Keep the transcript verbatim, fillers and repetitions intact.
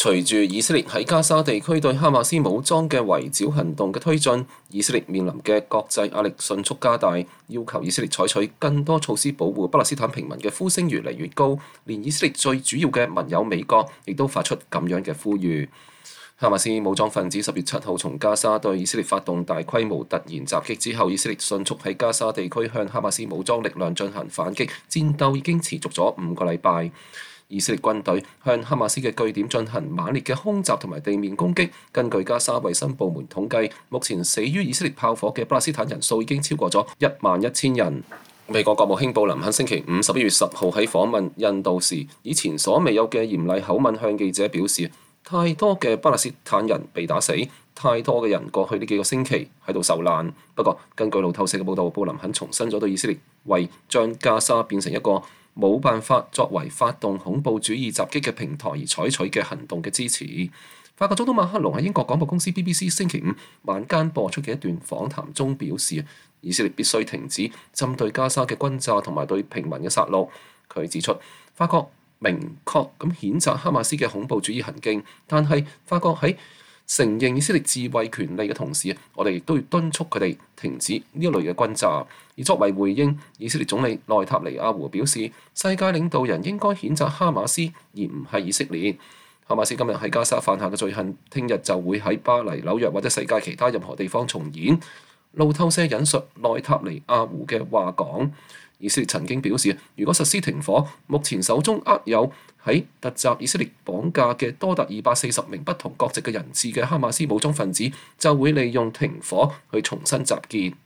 隨住以色列喺加沙地區對哈馬斯武裝嘅圍剿行動嘅推進，以色列面臨嘅國際壓力迅速加大，要求以色列採取更多措施保護巴勒斯坦平民嘅呼聲越嚟越高，連以色列最主要嘅盟友美國亦都發出咁樣嘅呼籲。哈馬斯武裝分子十月七號從加沙對以色列發動大規模突然襲擊之後，以色列迅速喺加沙地區向哈馬斯武裝力量進行反擊，戰鬥已經持續咗五個禮拜。以色列軍隊向哈馬斯嘅據點進行猛烈嘅空襲同埋地面攻擊。根據加沙衛生部門統計，目前死於以色列炮火嘅巴勒斯坦人數已經超過咗一萬一千人。美國國務卿布林肯星期五十一月十號喺訪問印度時，以前所未有嘅嚴厲口吻向記者表示：太多嘅巴勒斯坦人被打死，太多嘅人過去呢幾個星期喺度受難。不過，根據路透社嘅報導，布林肯重申咗對以色列為將加沙變成一個冇辦法作為發動恐怖主義襲擊嘅平台而採取嘅行動嘅支持。法國總統馬克龍喺英國廣播公司 B B C 星期五晚間播出嘅一段訪談中表示，以色列必須停止針對加沙嘅轟炸同埋對平民嘅殺戮。佢指出，法國明確咁譴責哈馬斯嘅恐怖主義行徑，但係法國喺承認以色列自衛權利嘅同時，我哋亦都要敦促佢哋停止呢一類嘅轟炸。而作為回應，以色列總理內塔尼亞胡表示，世界領導人應該譴責哈馬斯，而唔係以色列。哈馬斯今日喺加沙犯下嘅罪行，聽日就會喺巴黎、紐約或者世界其他任何地方重演。路透社引述內塔尼亞胡嘅話講，以色列曾經表示，如果實施停火，目前手中握有喺突襲以色列綁架嘅多達二百四十名不同國籍嘅人質嘅哈馬斯武裝分子，就會利用停火去重新集結。